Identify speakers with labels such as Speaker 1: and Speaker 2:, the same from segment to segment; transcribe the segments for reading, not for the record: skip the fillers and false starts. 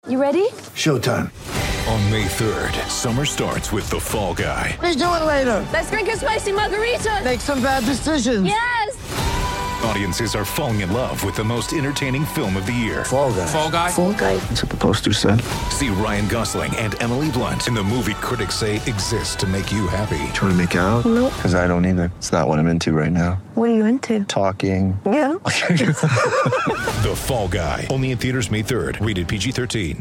Speaker 1: You ready?
Speaker 2: Showtime.
Speaker 3: On May 3rd, summer starts with The Fall Guy.
Speaker 2: Let's do it later.
Speaker 1: Let's drink a spicy margarita.
Speaker 2: Make some bad decisions.
Speaker 1: Yes!
Speaker 3: Audiences are falling in love with the most entertaining film of the year.
Speaker 2: Fall Guy.
Speaker 3: Fall Guy?
Speaker 1: Fall guy.
Speaker 2: That's what the poster said.
Speaker 3: See Ryan Gosling and Emily Blunt in the movie critics say exists to make you happy.
Speaker 2: Trying to make it out?
Speaker 1: Nope.
Speaker 2: Because I don't either. It's not what I'm into right now.
Speaker 1: What are you into?
Speaker 2: Talking.
Speaker 1: Yeah.
Speaker 3: The Fall Guy. Only in theaters May 3rd. Rated PG-13.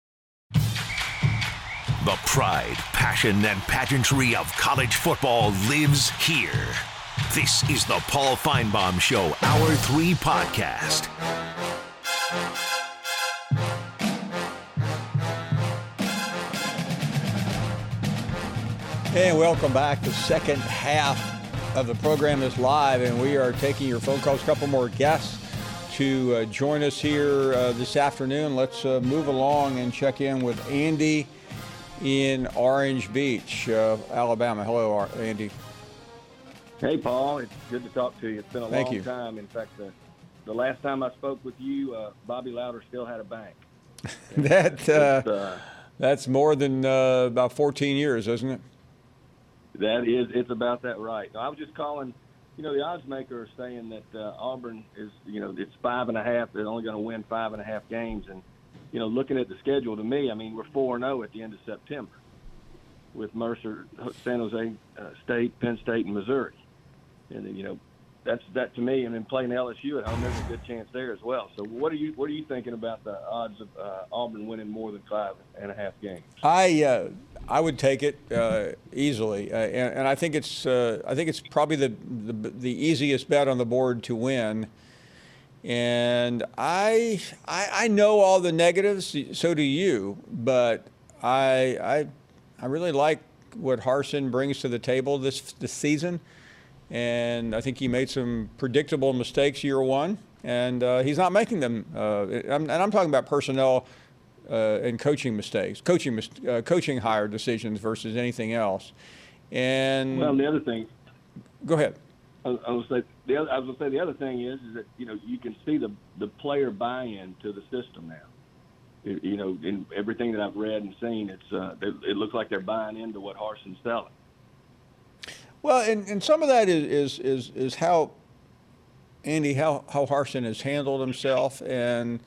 Speaker 4: The pride, passion, and pageantry of college football lives here. This is the Paul Feinbaum Show, Hour 3 podcast.
Speaker 5: And welcome back. The second half of the program is live, and we are taking your phone calls. A couple more guests to join us here this afternoon. Let's move along and check in with Andy in Orange Beach, Alabama. Hello, Andy.
Speaker 6: Hey, Paul. It's good to talk to you. It's been a long time. In fact, the last time I spoke with you, Bobby Louder still had a bank.
Speaker 5: That's more than about 14 years, isn't it?
Speaker 6: It's about that right. I was just calling, the odds maker are saying that Auburn is, it's 5.5. They're only going to win 5.5 games. And, looking at the schedule, to me, we're 4-0 at the end of September with Mercer, San Jose State, Penn State, and Missouri. And, that to me, and then playing LSU at home, there's a good chance there as well. So what are you thinking about the odds of Auburn winning more than 5.5 games?
Speaker 5: I would take it easily, and I think it's probably the easiest bet on the board to win. And I know all the negatives, so do you, but I really like what Harsin brings to the table this season, and I think he made some predictable mistakes year one, and he's not making them. And I'm talking about personnel and coaching mistakes, coaching hire decisions versus anything else. And
Speaker 6: well, the other thing.
Speaker 5: Go ahead.
Speaker 6: I was going to say the other thing is that you can see the player buy-in to the system now. In everything that I've read and seen, it looks like they're buying into what Harsin's selling. Well,
Speaker 5: and some of that is how Andy, how Harsin has handled himself, and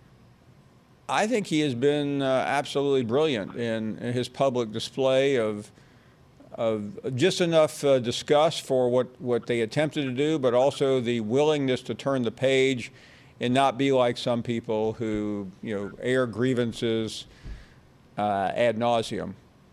Speaker 5: I think he has been absolutely brilliant in his public display of just enough disgust for what they attempted to do, but also the willingness to turn the page and not be like some people who air grievances ad nauseum.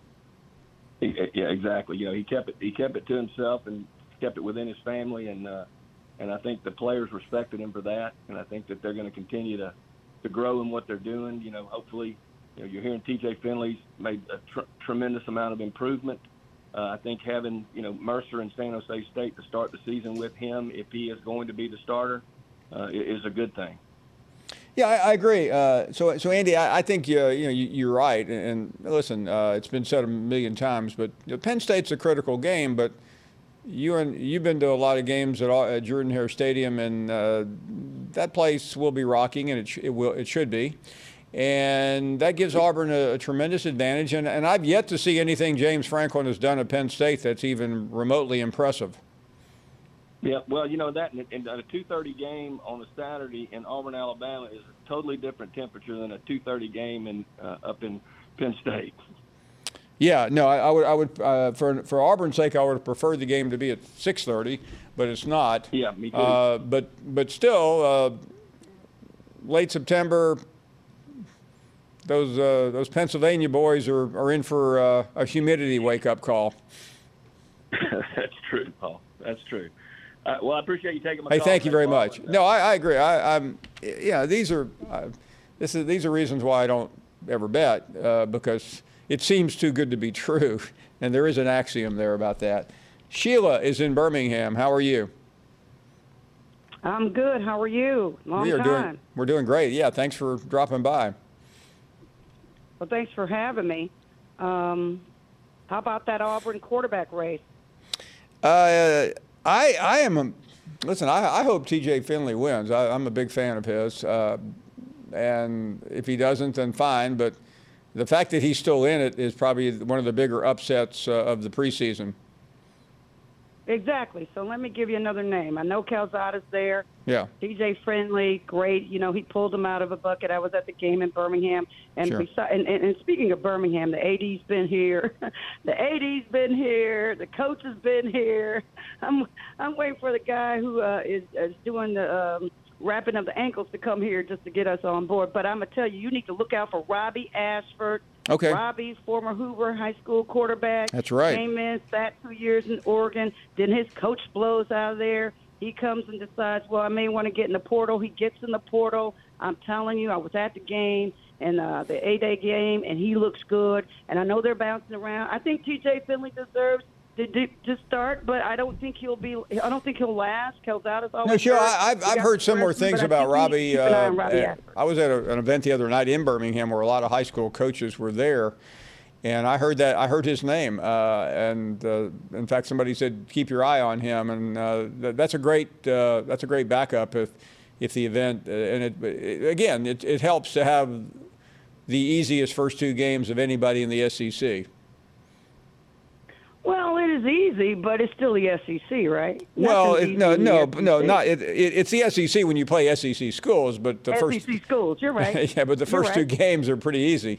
Speaker 6: Yeah, exactly. He kept it to himself and kept it within his family, and I think the players respected him for that, and I think that they're going to continue to grow in what they're doing. Hopefully, you're hearing T.J. Finley's made a tremendous amount of improvement. I think having, Mercer and San Jose State to start the season with him, if he is going to be the starter, is a good thing.
Speaker 5: Yeah, I agree. So Andy, I think you're right. And listen, it's been said a million times, but Penn State's a critical game. But you've been to a lot of games at Jordan-Hare Stadium, and that place will be rocking, and it should be. And that gives Auburn a tremendous advantage. And I've yet to see anything James Franklin has done at Penn State that's even remotely impressive.
Speaker 6: Yeah, well, that in a 2:30 game on a Saturday in Auburn, Alabama is a totally different temperature than a 2:30 game up in Penn State.
Speaker 5: Yeah, no, I would for Auburn's sake, I would have preferred the game to be at 6:30, but it's not.
Speaker 6: Yeah, me too.
Speaker 5: But still, late September. Those Pennsylvania boys are in for a humidity wake-up call.
Speaker 6: That's true, Paul. That's true. Well, I appreciate you taking my
Speaker 5: call.
Speaker 6: Hey,
Speaker 5: thank you very much. No, I agree. These are reasons why I don't ever bet because it seems too good to be true, and there is an axiom there about that. Sheila is in Birmingham. How are you?
Speaker 7: I'm good. How are you? Long time.
Speaker 5: We're doing great. Yeah, thanks for dropping by.
Speaker 7: Well, thanks for having me. How about that Auburn quarterback race?
Speaker 5: I hope T.J. Finley wins. I'm a big fan of his. And if he doesn't, then fine. But the fact that he's still in it is probably one of the bigger upsets of the preseason.
Speaker 7: Exactly. So let me give you another name. I know Calzada's there.
Speaker 5: Yeah.
Speaker 7: TJ Friendly, great. You know, he pulled him out of a bucket. I was at the game in Birmingham. And,
Speaker 5: Sure.
Speaker 7: and speaking of Birmingham, the AD's been here. The AD's been here. The coach has been here. I'm waiting for the guy who is doing the wrapping of the ankles to come here just to get us on board. But I'm going to tell you, you need to look out for Robbie Ashford.
Speaker 5: Okay.
Speaker 7: Robbie, former Hoover High School quarterback.
Speaker 5: That's right.
Speaker 7: Came in, sat 2 years in Oregon. Then his coach blows out of there. He comes and decides, well, I may want to get in the portal. He gets in the portal. I'm telling you, I was at the game, and the A-Day game, and he looks good. And I know they're bouncing around. I think T.J. Finley deserves to start, but I don't think he'll last. Calzada's always
Speaker 5: No, sure.
Speaker 7: hurt.
Speaker 5: I've heard similar things about Robbie.
Speaker 7: Ashford.
Speaker 5: I was at an event the other night in Birmingham where a lot of high school coaches were there, and I heard his name. In fact, somebody said keep your eye on him, and that's a great backup if the event. It helps to have the easiest first two games of anybody in the SEC.
Speaker 7: Well, it is easy, but it's still the SEC, right?
Speaker 5: Well,
Speaker 7: Nothing's easy in the SEC.
Speaker 5: not. It's the SEC when you play SEC schools, but the first
Speaker 7: SEC schools. You're right.
Speaker 5: yeah, but the first two games are pretty easy.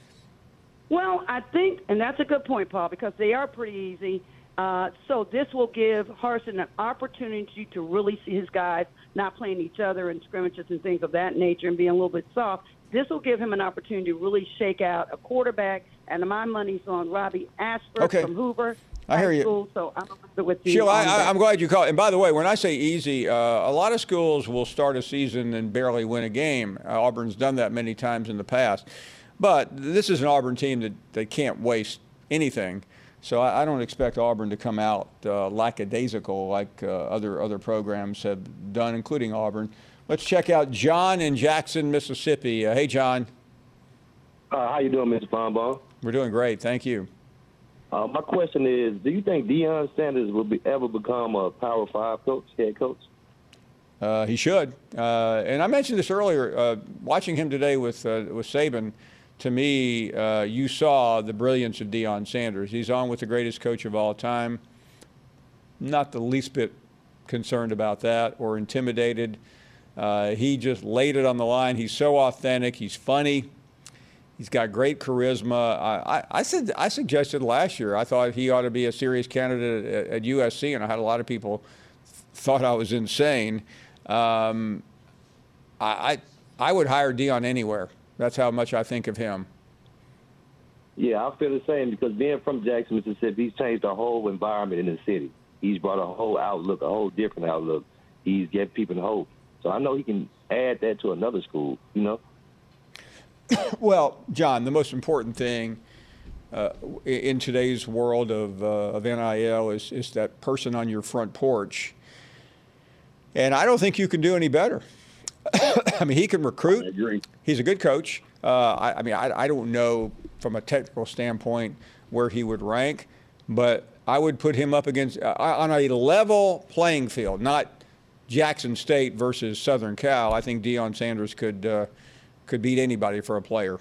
Speaker 7: Well, I think, and that's a good point, Paul, because they are pretty easy. So this will give Harsin an opportunity to really see his guys not playing each other in scrimmages and things of that nature and being a little bit soft. This will give him an opportunity to really shake out a quarterback, and my money's on Robbie Ashford from Hoover.
Speaker 5: I hear you.
Speaker 7: School, so I'm with you.
Speaker 5: Sheila, I'm glad you called. And by the way, when I say easy, a lot of schools will start a season and barely win a game. Auburn's done that many times in the past. But this is an Auburn team that can't waste anything. So I don't expect Auburn to come out lackadaisical like other programs have done, including Auburn. Let's check out John in Jackson, Mississippi. Hey, John.
Speaker 8: How you doing, Mr. Feinbaum?
Speaker 5: We're doing great. Thank you.
Speaker 8: My question is, do you think Deion Sanders will ever become a Power 5 head coach?
Speaker 5: He should. And I mentioned this earlier. Watching him today with Saban, to me, you saw the brilliance of Deion Sanders. He's on with the greatest coach of all time. Not the least bit concerned about that or intimidated. He just laid it on the line. He's so authentic. He's funny. He's got great charisma. I suggested last year I thought he ought to be a serious candidate at USC, and I had a lot of people thought I was insane. I would hire Deion anywhere. That's how much I think of him.
Speaker 8: Yeah, I feel the same because being from Jackson, Mississippi, he's changed the whole environment in the city. He's brought a whole outlook, a whole different outlook. He's given people hope. So I know he can add that to another school, you know?
Speaker 5: Well, John, the most important thing in today's world of NIL is that person on your front porch. And I don't think you can do any better. I mean, he can recruit.
Speaker 8: I agree.
Speaker 5: He's a good coach. I don't know from a technical standpoint where he would rank, but I would put him up against on a level playing field, not Jackson State versus Southern Cal. I think Deion Sanders could beat anybody for a player.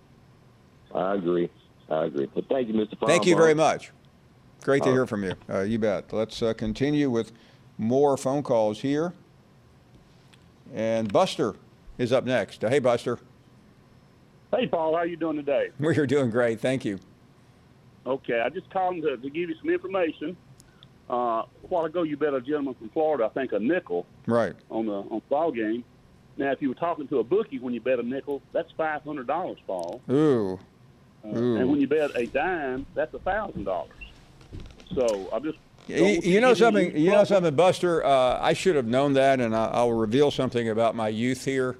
Speaker 8: I agree. But thank you, Mr. Feinbaum.
Speaker 5: Thank you very much. Great to hear from you. You bet. Let's continue with more phone calls here. And Buster is up next. Hey, Buster.
Speaker 9: Hey, Paul. How you doing today?
Speaker 5: We're doing great. Thank you.
Speaker 9: Okay. I just called to give you some information. A while ago, you bet a gentleman from Florida, I think a nickel,
Speaker 5: right,
Speaker 9: on the ball game. Now, if you were talking to a bookie when you bet a nickel, that's $500, Paul.
Speaker 5: Ooh.
Speaker 9: And when you bet a dime, that's $1,000. So I'm just.
Speaker 5: You know something, Buster. I should have known that, and I'll reveal something about my youth here.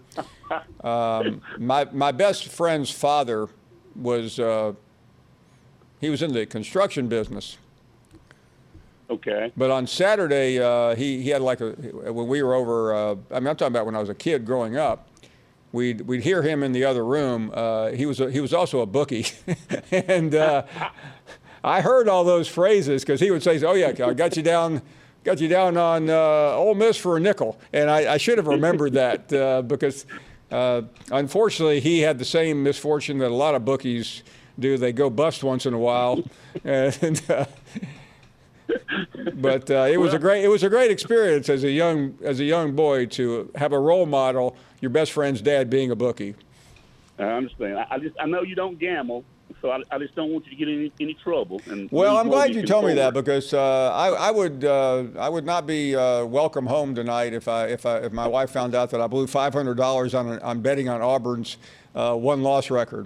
Speaker 5: My best friend's father was he was in the construction business.
Speaker 9: Okay.
Speaker 5: But on Saturday, he had when we were over. I'm talking about when I was a kid growing up. We'd hear him in the other room. He was also a bookie, and I heard all those phrases because he would say, "Oh yeah, I got you down on Ole Miss for a nickel," and I should have remembered that because Unfortunately, he had the same misfortune that a lot of bookies do. They go bust once in a while, and, but it was a great experience as a young boy to have a role model, your best friend's dad being a bookie.
Speaker 9: I understand. I know you don't gamble, so I just don't want you to get in any trouble. And
Speaker 5: well, I'm glad you told me that, because I would not be welcome home tonight if my wife found out that I blew $500 on betting on Auburn's one-loss record.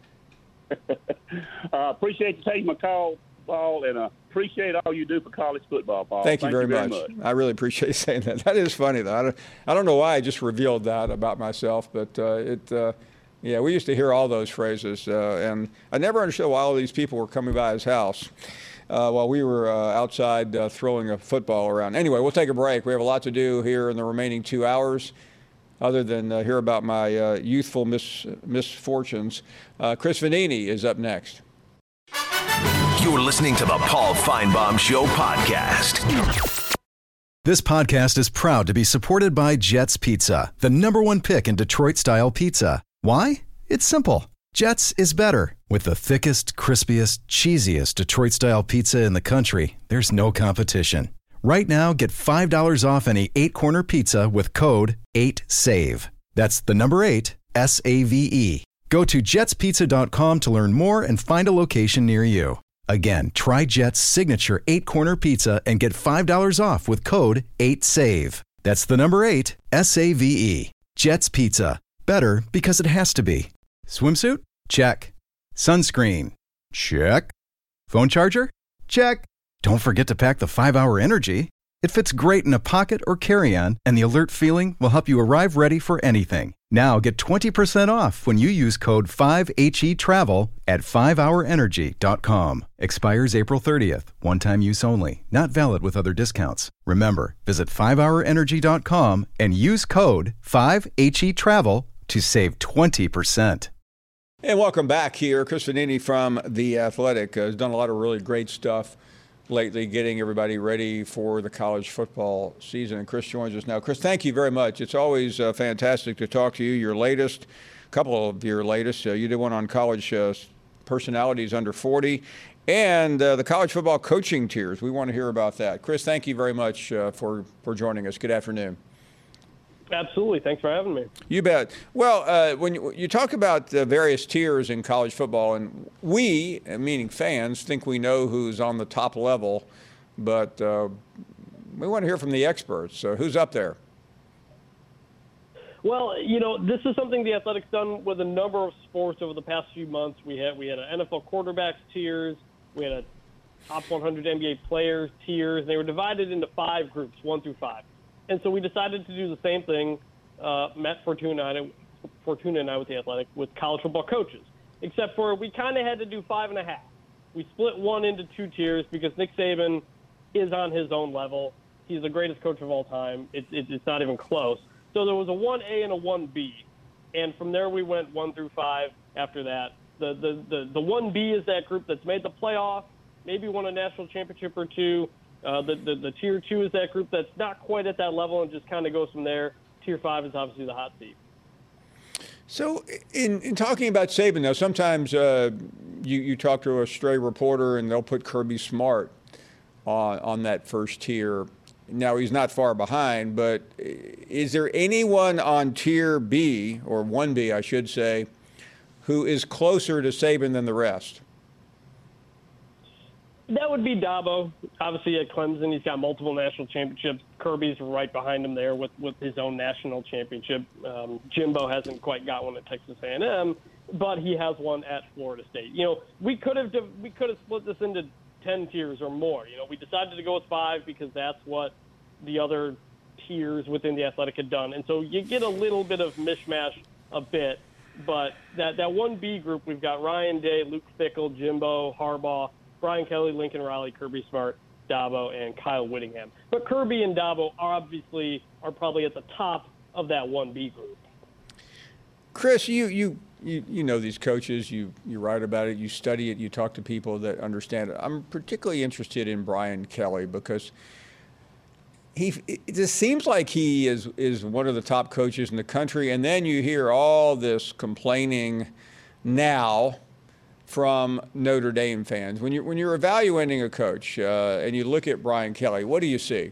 Speaker 9: Appreciate you taking my call, Paul, and appreciate all you do for college football, Paul.
Speaker 5: Thank you very much. I really appreciate saying that. That is funny, though. I don't know why I just revealed that about myself, but yeah, we used to hear all those phrases, and I never understood why all these people were coming by his house while we were outside throwing a football around. Anyway, we'll take a break. We have a lot to do here in the remaining 2 hours, other than hear about my youthful misfortunes. Chris Vannini is up next.
Speaker 4: You're listening to the Paul Feinbaum Show podcast.
Speaker 10: This podcast is proud to be supported by Jets Pizza, the #1 pick in Detroit-style pizza. Why? It's simple. Jets is better. With the thickest, crispiest, cheesiest Detroit-style pizza in the country, there's no competition. Right now, get $5 off any 8-corner pizza with code 8SAVE. That's the number 8, S-A-V-E. Go to jetspizza.com to learn more and find a location near you. Again, try Jet's signature 8-corner pizza and get $5 off with code 8SAVE. That's the number 8, S-A-V-E. Jet's Pizza. Better because it has to be. Swimsuit? Check. Sunscreen? Check. Phone charger? Check. Don't forget to pack the 5-Hour Energy. It fits great in a pocket or carry-on, and the alert feeling will help you arrive ready for anything. Now get 20% off when you use code 5HETRAVEL at 5hourenergy.com. Expires April 30th. One-time use only. Not valid with other discounts. Remember, visit 5hourenergy.com and use code 5HETRAVEL to save 20%.
Speaker 5: And welcome back here. Chris Vannini from The Athletic has done a lot of really great stuff lately, getting everybody ready for the college football season. And Chris joins us now. Chris, thank you very much. It's always fantastic to talk to you. Your latest, couple of your latest, you did one on college personalities under 40 and the college football coaching tiers. We want to hear about that. Chris, thank you very much for joining us. Good afternoon.
Speaker 11: Absolutely. Thanks for having me.
Speaker 5: You bet. Well, when you talk about the various tiers in college football, and we, meaning fans, think we know who's on the top level, but we want to hear from the experts. So who's up there?
Speaker 11: Well, this is something the Athletic's done with a number of sports over the past few months. We had an NFL quarterbacks tiers. We had a top 100 NBA players tiers. They were divided into 5 groups, 1 through 5. And so we decided to do the same thing, Matt Fortuna and I with the Athletic, with college football coaches, except for we kind of had to do 5.5. We split one into 2 tiers because Nick Saban is on his own level. He's the greatest coach of all time. It's not even close. So there was a 1A and a 1B, and from there we went 1 through 5 after that. The 1B is that group that's made the playoff, maybe won a national championship or 2. The tier 2 is that group that's not quite at that level and just kind of goes from there. Tier 5 is obviously the hot seat.
Speaker 5: So in talking about Saban, now sometimes you talk to a stray reporter and they'll put Kirby Smart on that first tier. Now he's not far behind, but is there anyone on tier B, or 1B I should say, who is closer to Saban than the rest?
Speaker 11: That would be Dabo. Obviously at Clemson, he's got multiple national championships. Kirby's right behind him there with his own national championship. Jimbo hasn't quite got one at Texas A&M, but he has one at Florida State. We could have split this into 10 tiers or more. We decided to go with 5 because that's what the other tiers within the Athletic had done. And so you get a little bit of mishmash a bit, but that 1B group, we've got Ryan Day, Luke Fickell, Jimbo, Harbaugh, Brian Kelly, Lincoln Riley, Kirby Smart, Dabo, and Kyle Whittingham. But Kirby and Dabo obviously are probably at the top of that 1B group.
Speaker 5: Chris, you know these coaches. You write about it. You study it. You talk to people that understand it. I'm particularly interested in Brian Kelly because it just seems like he is one of the top coaches in the country, and then you hear all this complaining now from Notre Dame fans. When you're evaluating a coach and you look at Brian Kelly, what do you see?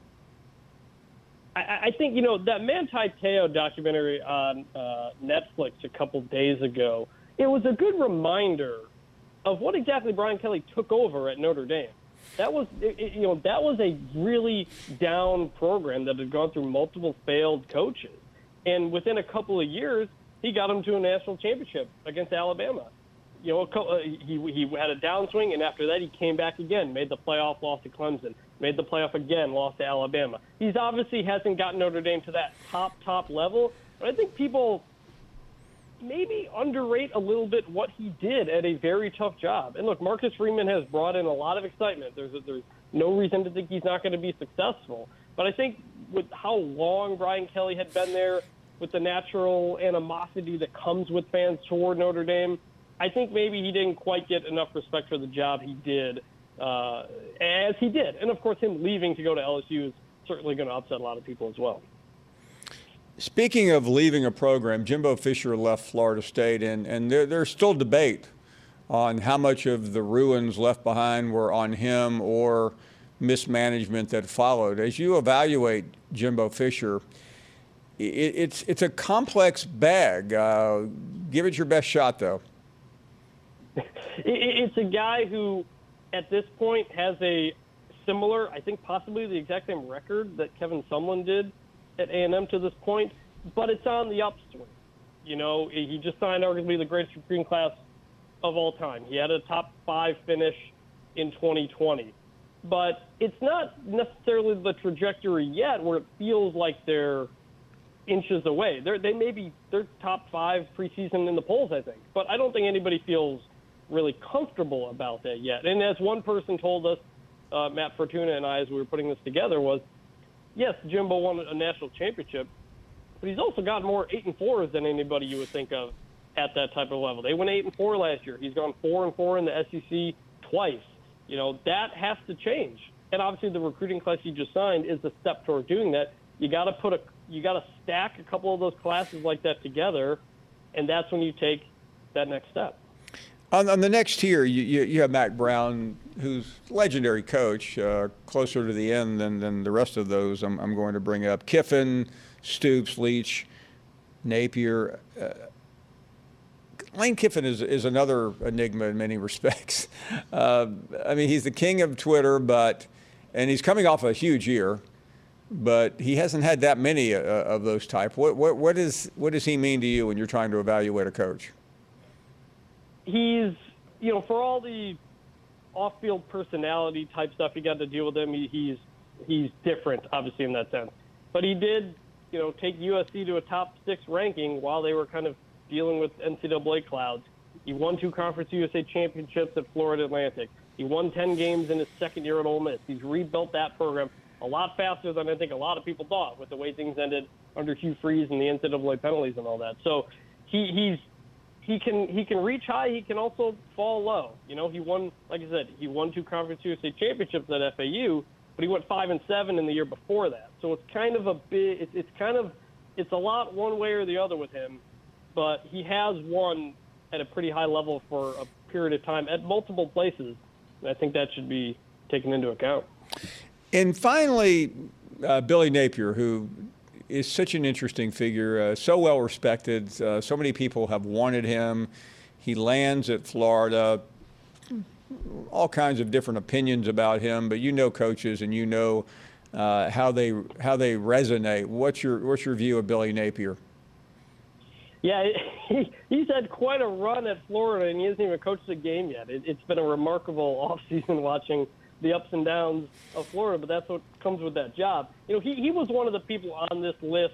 Speaker 11: I think, that Manti Te'o documentary on Netflix a couple days ago, it was a good reminder of what exactly Brian Kelly took over at Notre Dame. That was, that was a really down program that had gone through multiple failed coaches. And within a couple of years, he got them to a national championship against Alabama. He had a downswing, and after that he came back again, made the playoff, lost to Clemson, made the playoff again, lost to Alabama. He's obviously hasn't gotten Notre Dame to that top level, but I think people maybe underrate a little bit what he did at a very tough job. And look, Marcus Freeman has brought in a lot of excitement. There's no reason to think he's not going to be successful. But I think with how long Brian Kelly had been there, with the natural animosity that comes with fans toward Notre Dame, I think maybe he didn't quite get enough respect for the job he did, as he did. And, of course, him leaving to go to LSU is certainly going to upset a lot of people as well.
Speaker 5: Speaking of leaving a program, Jimbo Fisher left Florida State, and there's still debate on how much of the ruins left behind were on him or mismanagement that followed. As you evaluate Jimbo Fisher, it's a complex bag. Give it your best shot, though.
Speaker 11: It's a guy who, at this point, has a similar, I think possibly the exact same record that Kevin Sumlin did at A&M to this point, but it's on the upswing. He just signed arguably the greatest recruiting class of all time. He had a top 5 finish in 2020. But it's not necessarily the trajectory yet where it feels like they're inches away. They're top 5 preseason in the polls, I think. But I don't think anybody feels really comfortable about that yet. And as one person told us, Matt Fortuna and I, as we were putting this together, was, yes, Jimbo won a national championship, but he's also got more 8-4s than anybody you would think of at that type of level. They went 8-4 last year. He's gone 4-4 in the SEC twice. That has to change. And obviously the recruiting class you just signed is a step toward doing that. You got to stack a couple of those classes like that together, and that's when you take that next step.
Speaker 5: On the next tier, you have Mack Brown, who's a legendary coach, closer to the end than the rest of those I'm going to bring up. Kiffin, Stoops, Leach, Napier. Lane Kiffin is another enigma in many respects. He's the king of Twitter, and he's coming off a huge year, but he hasn't had that many of those type. What does he mean to you when you're trying to evaluate a coach?
Speaker 11: He's, for all the off-field personality type stuff you got to deal with him, he's different, obviously, in that sense. But he did, take USC to a top 6 ranking while they were kind of dealing with NCAA clouds. He won 2 Conference USA championships at Florida Atlantic. He won 10 games in his second year at Ole Miss. He's rebuilt that program a lot faster than I think a lot of people thought with the way things ended under Hugh Freeze and the NCAA penalties and all that. So he can reach high. He can also fall low. He won, like I said, he won 2 Conference USA championships at FAU, but he went 5-7 in the year before that. So it's kind of it's a lot one way or the other with him, but he has won at a pretty high level for a period of time at multiple places. And I think that should be taken into account.
Speaker 5: And finally, Billy Napier, who is such an interesting figure, so well respected. So many people have wanted him. He lands at Florida. All kinds of different opinions about him, but coaches and how they resonate. What's your view of Billy Napier?
Speaker 11: Yeah, he's had quite a run at Florida, and he hasn't even coached a game yet. It's been a remarkable offseason watching the ups and downs of Florida, but that's what comes with that job. He was one of the people on this list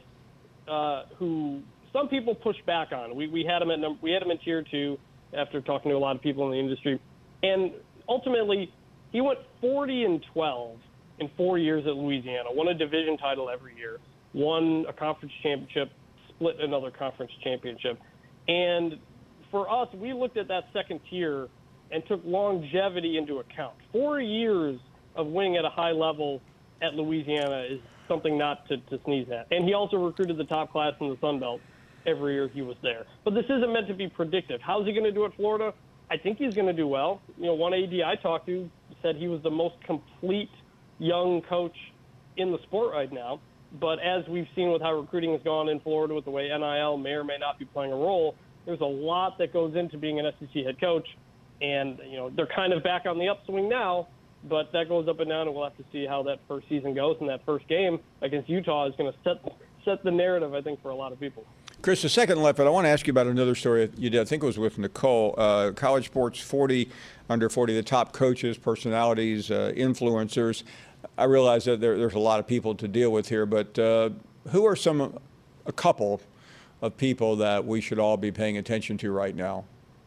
Speaker 11: who some people pushed back on. We had him in tier 2 after talking to a lot of people in the industry, and ultimately he went 40-12 in 4 years at Louisiana, won a division title every year, won a conference championship, split another conference championship. And for us, we looked at that second tier and took longevity into account. 4 years of winning at a high level at Louisiana is something not to sneeze at. And he also recruited the top class in the Sun Belt every year he was there. But this isn't meant to be predictive. How's he going to do at Florida? I think he's going to do well. One AD I talked to said he was the most complete young coach in the sport right now. But as we've seen with how recruiting has gone in Florida, with the way NIL may or may not be playing a role, there's a lot that goes into being an SEC head coach. And, they're kind of back on the upswing now, but that goes up and down, and we'll have to see how that first season goes. And that first game against Utah is going to set the narrative, I think, for a lot of people.
Speaker 5: Chris, a second left, but I want to ask you about another story you did. I think it was with Nicole. College Sports 40, under 40, the top coaches, personalities, influencers. I realize that there's a lot of people to deal with here, but who are a couple of people that we should all be paying attention to right now?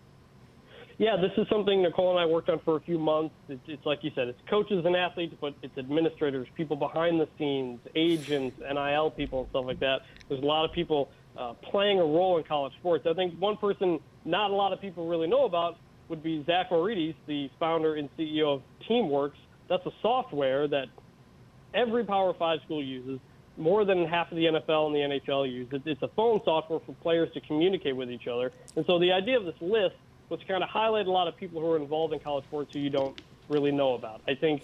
Speaker 11: Yeah, this is something Nicole and I worked on for a few months. It's like you said, it's coaches and athletes, but it's administrators, people behind the scenes, agents, NIL people, and stuff like that. There's a lot of people playing a role in college sports. I think one person not a lot of people really know about would be Zach Moridis, the founder and CEO of TeamWorks. That's a software that every Power 5 school uses. More than half of the NFL and the NHL use it. It's a phone software for players to communicate with each other. And so the idea of this list was to kind of highlight a lot of people who are involved in college sports who you don't really know about. I think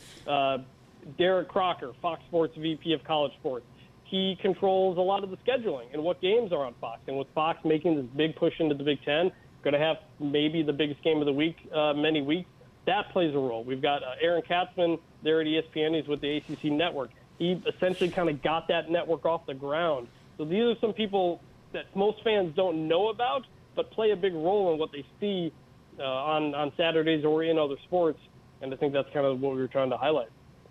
Speaker 11: Derek Crocker, Fox Sports VP of College Sports, he controls a lot of the scheduling and what games are on Fox. And with Fox making this big push into the Big Ten, going to have maybe the biggest game of the week, many weeks, that plays a role. We've got Aaron Katzman there at ESPN. He's with the ACC Network. He essentially kind of got that network off the ground. So these are some people that most fans don't know about, but play a big role in what they see on Saturdays or in other sports. And I think that's kind of what we were trying to highlight.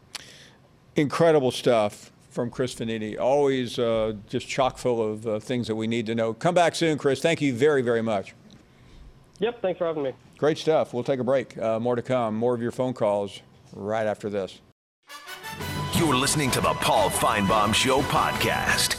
Speaker 5: Incredible stuff from Chris Vannini. Always just chock full of things that we need to know. Come back soon, Chris. Thank you very, very much.
Speaker 11: Yep, thanks for having me.
Speaker 5: Great stuff. We'll take a break. More to come. More of your phone calls right after this.
Speaker 4: You're listening to the Paul Feinbaum Show podcast.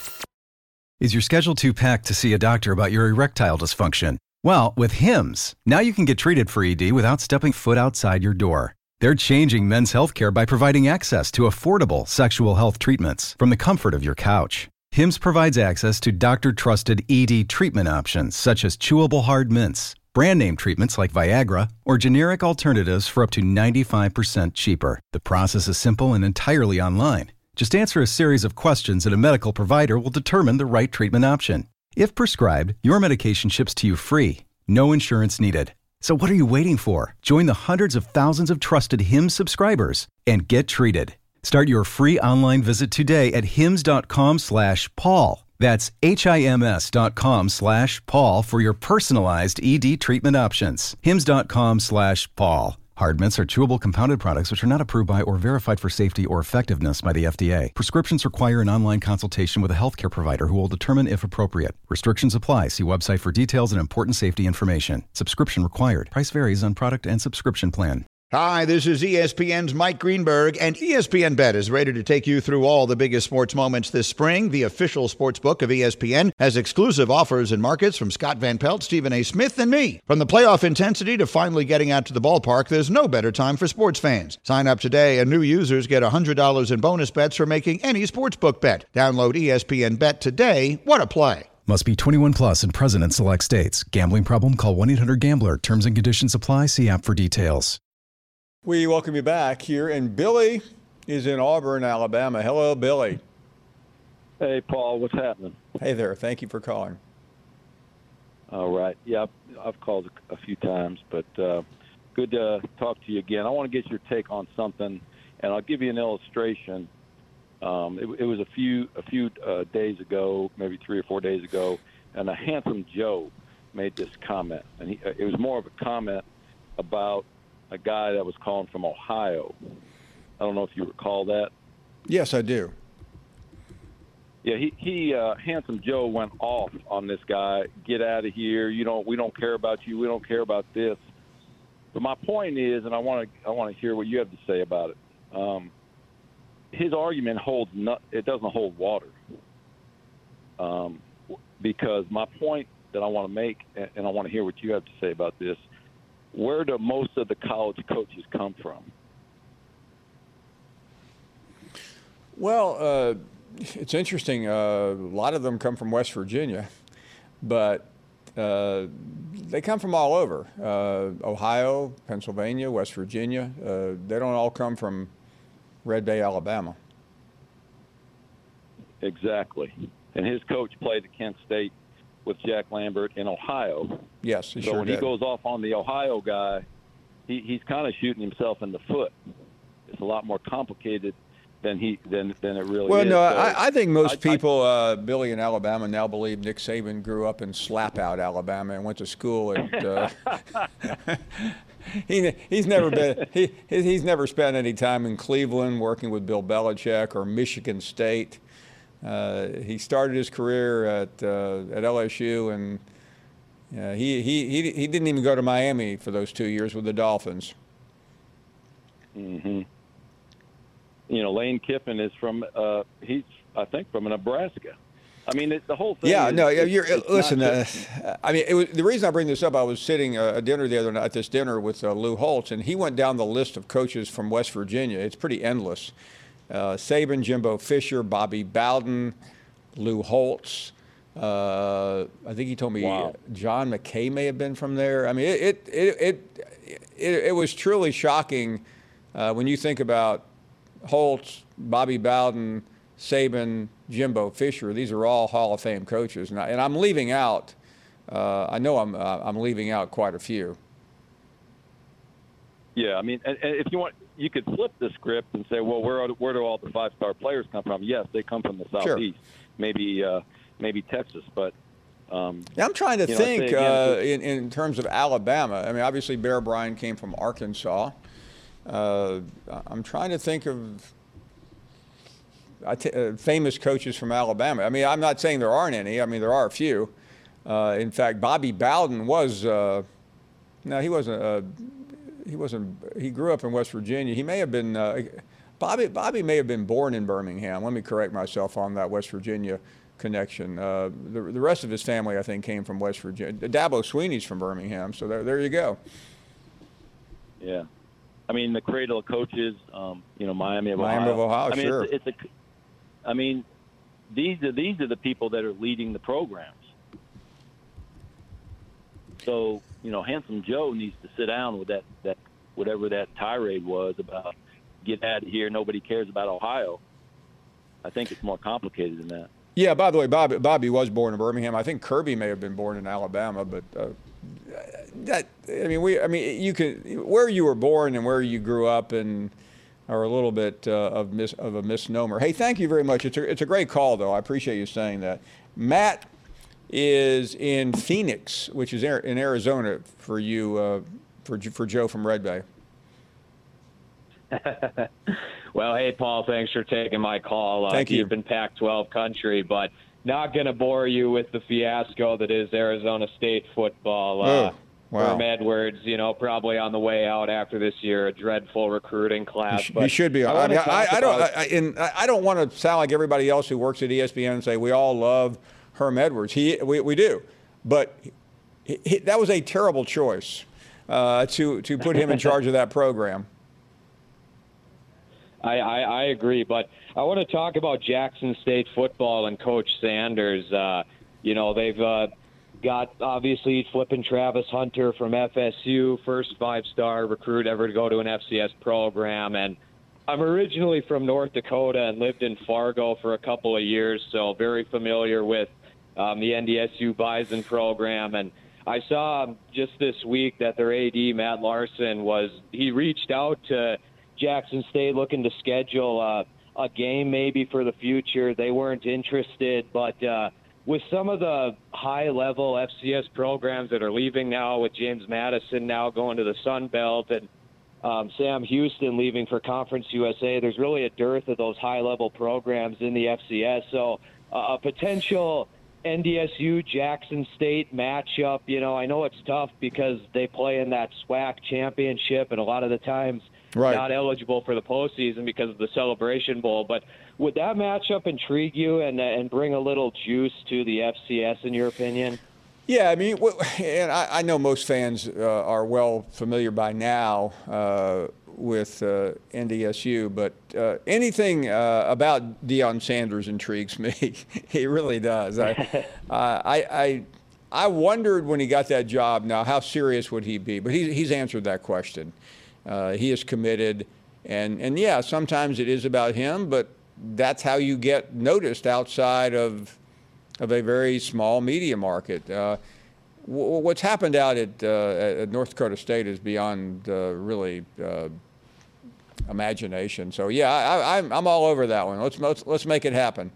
Speaker 10: Is your schedule too packed to see a doctor about your erectile dysfunction? Well, with Hims, now you can get treated for ED without stepping foot outside your door. They're changing men's healthcare by providing access to affordable sexual health treatments from the comfort of your couch. Hims provides access to doctor-trusted ED treatment options such as chewable hard mints, brand name treatments like Viagra, or generic alternatives for up to 95% cheaper. The process is simple and entirely online. Just answer a series of questions and a medical provider will determine the right treatment option. If prescribed, your medication ships to you free. No insurance needed. So what are you waiting for? Join the hundreds of thousands of trusted Hims subscribers and get treated. Start your free online visit today at hims.com/Paul. That's HIMS.com/Paul for your personalized ED treatment options. hims.com/Paul. Hard mints are chewable compounded products which are not approved by or verified for safety or effectiveness by the FDA. Prescriptions require an online consultation with a healthcare provider who will determine if appropriate. Restrictions apply. See website for details and important safety information. Subscription required. Price varies on product and subscription plan.
Speaker 12: Hi, this is ESPN's Mike Greenberg, and ESPN Bet is ready to take you through all the biggest sports moments this spring. The official sports book of ESPN has exclusive offers and markets from Scott Van Pelt, Stephen A. Smith, and me. From the playoff intensity to finally getting out to the ballpark, there's no better time for sports fans. Sign up today, and new users get $100 in bonus bets for making any sportsbook bet. Download ESPN Bet today. What a play.
Speaker 10: Must be 21 plus and present in select states. Gambling problem? Call 1-800-GAMBLER. Terms and conditions apply. See app for details.
Speaker 5: We welcome you back here, and Billy is in Auburn, Alabama. Hello, Billy.
Speaker 13: Hey, Paul. What's happening?
Speaker 5: Hey there. Thank you for calling.
Speaker 13: All right. Yeah, I've called a few times, but good to talk to you again. I want to get your take on something, and I'll give you an illustration. It was a few days ago, maybe 3 or 4 days ago, and a Handsome Joe made this comment, and it was more of a comment about a guy that was calling from Ohio. I don't know if you recall that.
Speaker 5: Yes, I do.
Speaker 13: Yeah, he Handsome Joe went off on this guy. Get out of here! We don't care about you. We don't care about this. But my point is, and I want to hear what you have to say about it. His argument it doesn't hold water. Because my point that I want to make, and I want to hear what you have to say about this. Where do most of the college coaches come from?
Speaker 5: Well, it's interesting. A lot of them come from West Virginia, but they come from all over. Ohio, Pennsylvania, West Virginia. They don't all come from Red Bay, Alabama.
Speaker 13: Exactly. And his coach played at Kent State with Jack Lambert in Ohio.
Speaker 5: Yes, he
Speaker 13: so
Speaker 5: sure
Speaker 13: when
Speaker 5: did.
Speaker 13: he goes off on the Ohio guy, he's kind of shooting himself in the foot. It's a lot more complicated than it really is.
Speaker 5: Well, no,
Speaker 13: So
Speaker 5: I think most people, Billy in Alabama, now believe Nick Saban grew up in Slapout, Alabama, and went to school at. He's never spent any time in Cleveland working with Bill Belichick or Michigan State. He started his career at LSU, and he didn't even go to Miami for those 2 years with the Dolphins.
Speaker 13: Mm-hmm. You know, Lane Kiffin is from he's I think from Nebraska. I mean, the whole thing.
Speaker 5: Yeah,
Speaker 13: is,
Speaker 5: no,
Speaker 13: it's
Speaker 5: listen.
Speaker 13: not just-
Speaker 5: I mean, the reason I bring this up, I was sitting at dinner the other night at this dinner with Lou Holtz, and he went down the list of coaches from West Virginia. It's pretty endless. Saban, Jimbo Fisher, Bobby Bowden, Lou Holtz. I think he told me John McKay may have been from there. I mean, it was truly shocking when you think about Holtz, Bobby Bowden, Saban, Jimbo Fisher. These are all Hall of Fame coaches, and I'm leaving out. I know I'm leaving out quite a few.
Speaker 13: Yeah, I mean, and if you want, you could flip the script and say, well, where do all the five-star players come from? Yes, they come from the Southeast, maybe Texas, but.
Speaker 5: Yeah, I'm trying to think in terms of Alabama. I mean, obviously Bear Bryant came from Arkansas. I'm trying to think of famous coaches from Alabama. I mean, I'm not saying there aren't any. I mean, there are a few. In fact, Bobby Bowden was he wasn't. He grew up in West Virginia. He may have been. Bobby may have been born in Birmingham. Let me correct myself on that West Virginia connection. The rest of his family, I think, came from West Virginia. Dabo Sweeney's from Birmingham. So there you go.
Speaker 13: Yeah. I mean, the cradle of coaches, Miami of Ohio.
Speaker 5: Miami of Ohio,
Speaker 13: I mean,
Speaker 5: sure.
Speaker 13: These are the people that are leading the programs. So, Handsome Joe needs to sit down with that whatever that tirade was about get out of here, nobody cares about Ohio. I think it's more complicated than that.
Speaker 5: Yeah, by the way, Bobby was born in Birmingham. I think Kirby may have been born in Alabama, but you can where you were born and where you grew up and are a little bit of a misnomer. Hey, thank you very much. It's a great call, though. I appreciate you saying that. Matt is in Phoenix, which is in Arizona for you, for Joe from Red Bay.
Speaker 14: Well, hey, Paul, thanks for taking my call.
Speaker 5: Thank you.
Speaker 14: Deep in Pac-12 country, but not going to bore you with the fiasco that is Arizona State football.
Speaker 5: Wow.
Speaker 14: Herm Edwards, probably on the way out after this year, a dreadful recruiting class.
Speaker 5: He should be. I don't want to sound like everybody else who works at ESPN and say we all love Herm Edwards. We do, but that was a terrible choice to put him in charge of that program.
Speaker 14: I agree, but I want to talk about Jackson State football and Coach Sanders. They've got, obviously, flipping Travis Hunter from FSU, first five-star recruit ever to go to an FCS program. And I'm originally from North Dakota and lived in Fargo for a couple of years, so very familiar with the NDSU Bison program. And I saw just this week that their AD, Matt Larson, he reached out to Jackson State looking to schedule a game maybe for the future. They weren't interested, but with some of the high-level FCS programs that are leaving now, with James Madison now going to the Sun Belt and Sam Houston leaving for Conference USA, there's really a dearth of those high-level programs in the FCS. So a potential NDSU Jackson State matchup, I know it's tough because they play in that SWAC championship, and a lot of the times not eligible for the postseason because of the Celebration Bowl. But would that matchup intrigue you and bring a little juice to the FCS, in your opinion?
Speaker 5: Yeah, I mean, and I know most fans are well familiar by now with NDSU, but anything about Deion Sanders intrigues me. He really does. I wondered when he got that job. Now, how serious would he be? But he's answered that question. He is committed, and yeah, sometimes it is about him, but that's how you get noticed outside of a very small media market. What's happened out at North Dakota State is beyond really imagination. So yeah, I'm all over that one. Let's make it happen.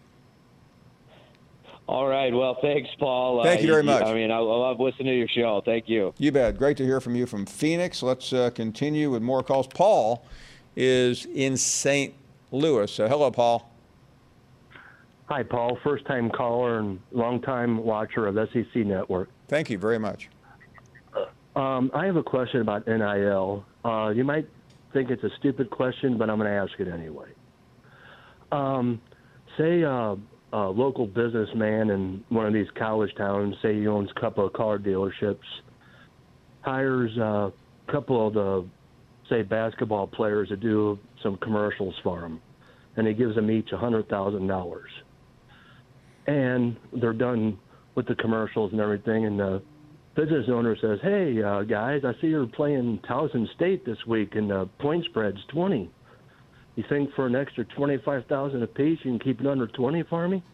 Speaker 14: All right. Well, thanks, Paul.
Speaker 5: Thank you very much.
Speaker 14: I mean, I love listening to your show. Thank you.
Speaker 5: You bet. Great to hear from you from Phoenix. Let's continue with more calls. Paul is in St. Louis. Hello, Paul.
Speaker 15: Hi, Paul. First-time caller and long-time watcher of SEC Network.
Speaker 5: Thank you very much.
Speaker 15: I have a question about NIL. You might think it's a stupid question, but I'm going to ask it anyway. Say a local businessman in one of these college towns, say he owns a couple of car dealerships, hires a couple of the, say, basketball players to do some commercials for him, and he gives them each $100,000. And they're done with the commercials and everything, and the business owner says, hey, guys, I see you're playing Towson State this week, and the point spread's 20. You think for an extra $25,000 apiece you can keep it under 20 for me?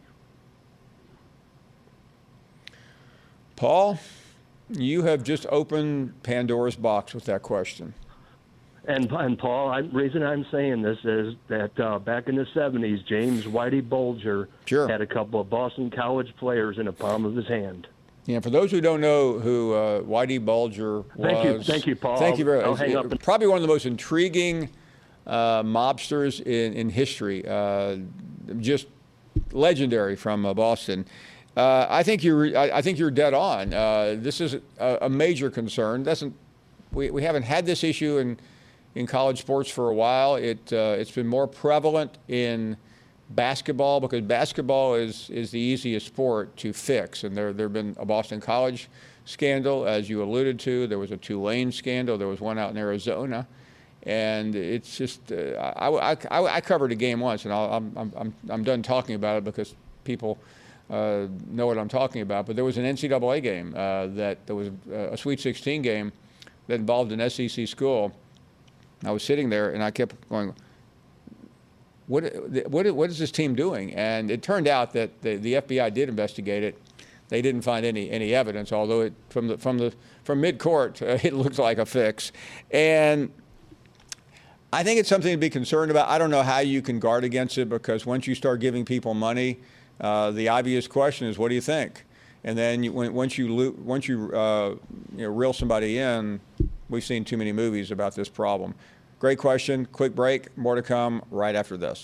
Speaker 5: Paul, you have just opened Pandora's box with that question.
Speaker 15: And Paul, the reason I'm saying this is that back in the 70s, James Whitey Bulger had a couple of Boston College players in the palm of his hand.
Speaker 5: Yeah, for those who don't know who Whitey Bulger was.
Speaker 15: Thank you, Paul.
Speaker 5: Thank you very much.
Speaker 15: I'll hang up.
Speaker 5: Probably one of the most intriguing mobsters in history. Just legendary from Boston. I think you're dead on. This is a major concern. We haven't had this issue in college sports for a while. It's been more prevalent in basketball because basketball is the easiest sport to fix. And there have been a Boston College scandal, as you alluded to. There was a Tulane scandal. There was one out in Arizona. And it's just I covered a game once, and I'm done talking about it because people know what I'm talking about. But there was an NCAA game there was a Sweet 16 game that involved an SEC school. I was sitting there, and I kept going, what is this team doing? And it turned out that the FBI did investigate it. They didn't find any evidence, although from mid-court it looked like a fix. And I think it's something to be concerned about. I don't know how you can guard against it because once you start giving people money, the obvious question is, what do you think? And then once you reel somebody in, we've seen too many movies about this problem. Great question. Quick break. More to come right after this.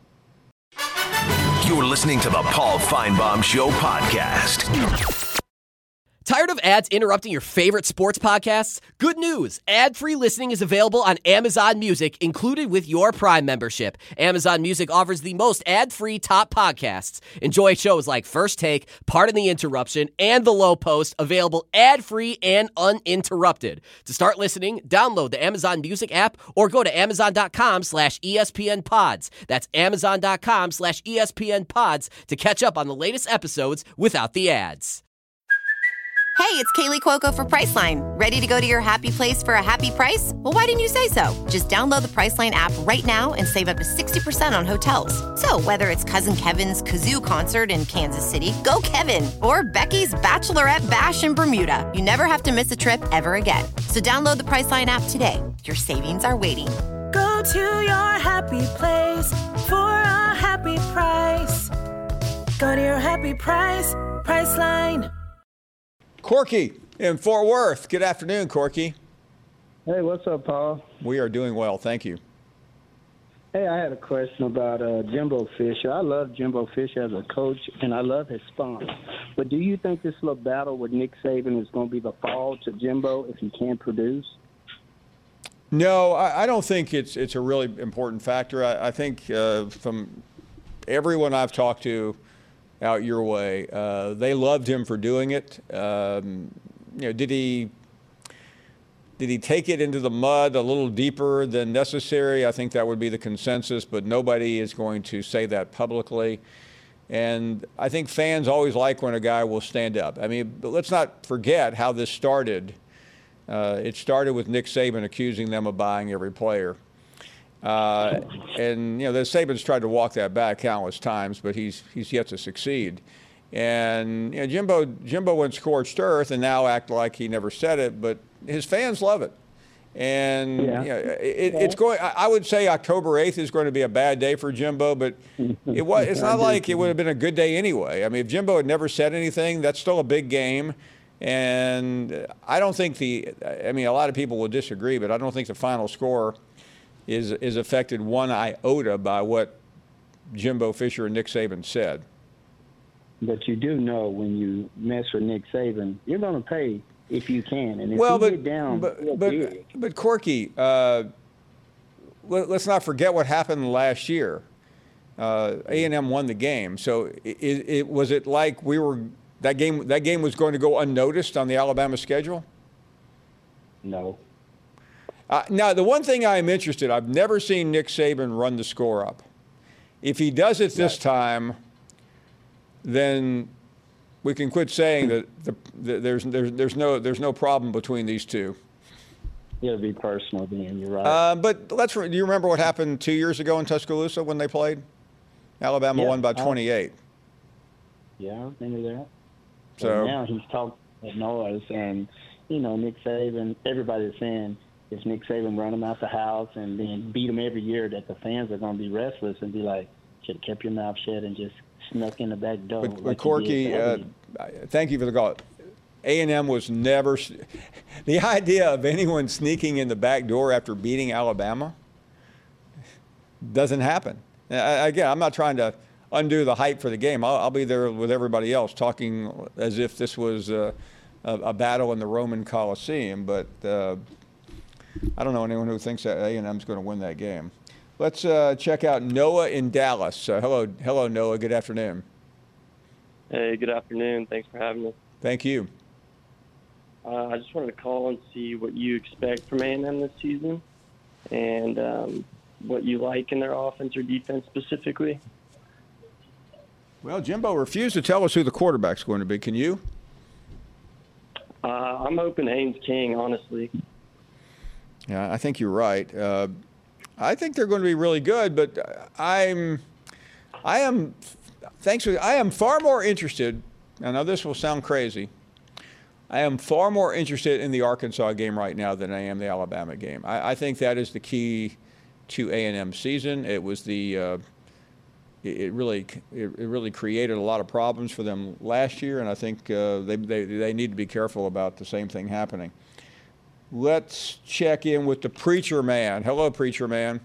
Speaker 4: You're listening to the Paul Feinbaum Show podcast.
Speaker 16: Tired of ads interrupting your favorite sports podcasts? Good news! Ad-free listening is available on Amazon Music, included with your Prime membership. Amazon Music offers the most ad-free top podcasts. Enjoy shows like First Take, Pardon the Interruption, and The Low Post, available ad-free and uninterrupted. To start listening, download the Amazon Music app or go to amazon.com/ESPN Pods. That's amazon.com/ESPN Pods to catch up on the latest episodes without the ads.
Speaker 17: Hey, it's Kaylee Cuoco for Priceline. Ready to go to your happy place for a happy price? Well, why didn't you say so? Just download the Priceline app right now and save up to 60% on hotels. So whether it's Cousin Kevin's Kazoo Concert in Kansas City, go Kevin, or Becky's Bachelorette Bash in Bermuda, you never have to miss a trip ever again. So download the Priceline app today. Your savings are waiting.
Speaker 18: Go to your happy place for a happy price. Go to your happy price, Priceline.
Speaker 5: Corky in Fort Worth. Good afternoon, Corky.
Speaker 19: Hey, what's up, Paul?
Speaker 5: We are doing well, thank you.
Speaker 19: Hey, I had a question about Jimbo Fisher. I love Jimbo Fisher as a coach, and I love his sponsor. But do you think this little battle with Nick Saban is going to be the fall to Jimbo if he can't produce?
Speaker 5: No, I don't think it's a really important factor. I think from everyone I've talked to out your way, they loved him for doing it. Did he Did he take it into the mud a little deeper than necessary? I think that would be the consensus, but nobody is going to say that publicly. And I think fans always like when a guy will stand up. I mean, but let's not forget how this started. It started with Nick Saban accusing them of buying every player. And, you know, the Saban's tried to walk that back countless times, but he's yet to succeed. And, you know, Jimbo went scorched earth and now act like he never said it, but his fans love it. And you know, it's going. I would say October 8th is going to be a bad day for Jimbo, but it's not like it would have been a good day anyway. I mean, if Jimbo had never said anything, that's still a big game. And I don't think I mean, a lot of people will disagree, but I don't think the final score is affected one iota by what Jimbo Fisher and Nick Saban said.
Speaker 19: But you do know when you mess with Nick Saban, you're going to pay if you can. And if
Speaker 5: well,
Speaker 19: you get down,
Speaker 5: but Corky, let's not forget what happened last year. A&M won the game. So was it like that game was going to go unnoticed on the Alabama schedule?
Speaker 19: No.
Speaker 5: Now, the one thing I'm interested, I've never seen Nick Saban run the score up. If he does it this time, then we can quit saying that there's no problem between these two.
Speaker 19: It'll be personal, then. You're right.
Speaker 5: But do you remember what happened 2 years ago in Tuscaloosa when they played? Alabama won by 28.
Speaker 19: Yeah, I remember that.
Speaker 5: So
Speaker 19: now he's talking at noise, and you know Nick Saban. Everybody's saying if Nick Saban run him out the house and then beat him every year, that the fans are going to be restless and be like, should have kept your mouth shut and just snuck in the back door.
Speaker 5: But Corky, thank you for the call. A&M was never the idea of anyone sneaking in the back door after beating Alabama doesn't happen. Again, I'm not trying to undo the hype for the game. I'll be there with everybody else talking as if this was a battle in the Roman Coliseum, but I don't know anyone who thinks that A&M's going to win that game. Let's check out Noah in Dallas. Hello, Noah. Good afternoon.
Speaker 20: Hey, good afternoon. Thanks for having me.
Speaker 5: Thank you.
Speaker 20: I just wanted to call and see what you expect from A&M this season and what you like in their offense or defense specifically.
Speaker 5: Well, Jimbo refused to tell us who the quarterback's going to be. Can you?
Speaker 20: I'm hoping Haynes King, honestly.
Speaker 5: Yeah, I think you're right. I think they're going to be really good, but I am far more interested. I know this will sound crazy. I am far more interested in the Arkansas game right now than I am the Alabama game. I think that is the key to A&M's season. It was it really created a lot of problems for them last year, and I think they need to be careful about the same thing happening. Let's check in with the Preacher Man. Hello, Preacher Man.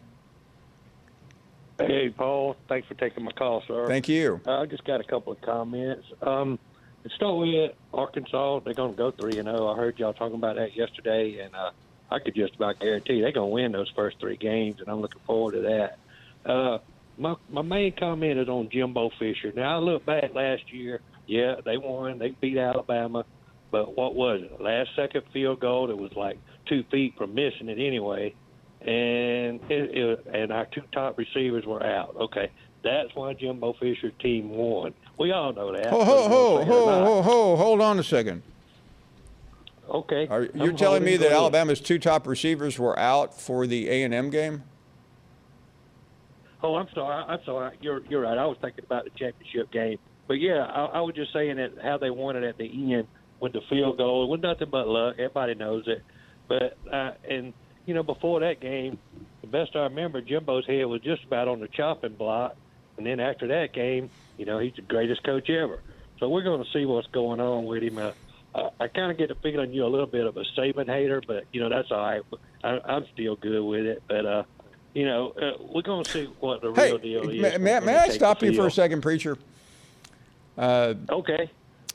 Speaker 21: Hey, Paul. Thanks for taking my call, sir.
Speaker 5: Thank you.
Speaker 21: I just got a couple of comments. Let's start with Arkansas. They're going to go 3-0. I heard y'all talking about that yesterday, and I could just about guarantee they're going to win those first three games, and I'm looking forward to that. My main comment is on Jimbo Fisher. Now, I look back last year. Yeah, they won. They beat Alabama. But what was it? Last second field goal that was like 2 feet from missing it anyway. And and our two top receivers were out. Okay, that's why Jimbo Fisher's team won. We all know that.
Speaker 5: Hold on a second.
Speaker 21: Okay.
Speaker 5: You're telling me that Alabama's two top receivers were out for the A&M game?
Speaker 21: Oh, I'm sorry. You're right. I was thinking about the championship game. But, yeah, I was just saying that how they won it at the end with the field goal. It was nothing but luck. Everybody knows it. But, before that game, the best I remember, Jimbo's head was just about on the chopping block. And then after that game, he's the greatest coach ever. So we're going to see what's going on with him. I kind of get the feeling you're a little bit of a Saban hater, but, that's all right. I'm still good with it. But, we're going to see what the real deal is.
Speaker 5: May I stop you for a second, Preacher?
Speaker 21: Okay.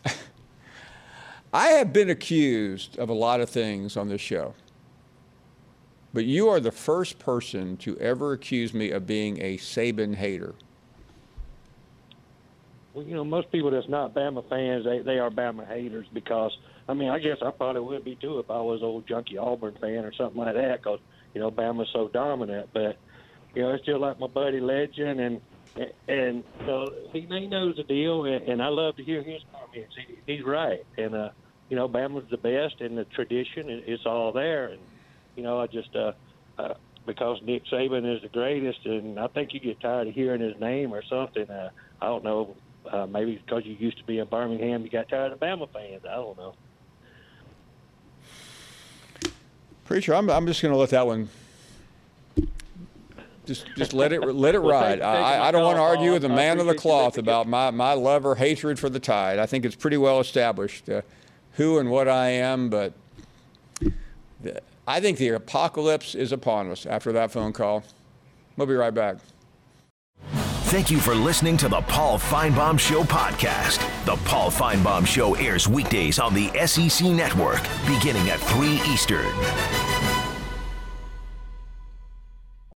Speaker 5: I have been accused of a lot of things on this show, but you are the first person to ever accuse me of being a Saban hater.
Speaker 21: most people that's not Bama fans, they are Bama haters because, I guess I probably would be too if I was an old junkie Auburn fan or something like that because, Bama's so dominant. But, it's just like my buddy Legend, and he knows the deal, and I love to hear his comments. He's right. And, Bama's the best, and the tradition, it's all there. And, I just because Nick Saban is the greatest, and I think you get tired of hearing his name or something. I don't know. Maybe because you used to be in Birmingham, you got tired of Bama fans. I don't know.
Speaker 5: Preacher, I'm just going to let that one. Just let it ride. I don't want to argue with the man of the cloth about my love or hatred for the Tide. I think it's pretty well established who and what I am, but I think the apocalypse is upon us after that phone call. We'll be right back.
Speaker 4: Thank you for listening to the Paul Feinbaum Show podcast. The Paul Feinbaum Show airs weekdays on the SEC Network, beginning at 3 Eastern.